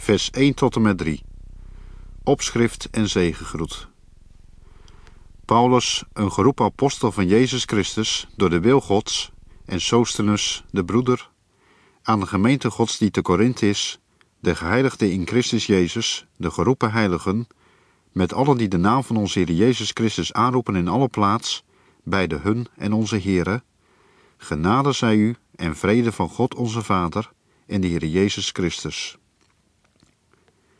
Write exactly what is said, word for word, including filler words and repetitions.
vers één tot en met drie. Opschrift en zegengroet. Paulus, een geroepen apostel van Jezus Christus, door de wil Gods, en Sosthenes, de broeder, aan de gemeente Gods die te Korinthe is, de geheiligden in Christus Jezus, de geroepen heiligen, met allen die de naam van onze Heer Jezus Christus aanroepen in alle plaats, bij de hun en onze Heere, genade zij u en vrede van God onze Vader en de Heer Jezus Christus.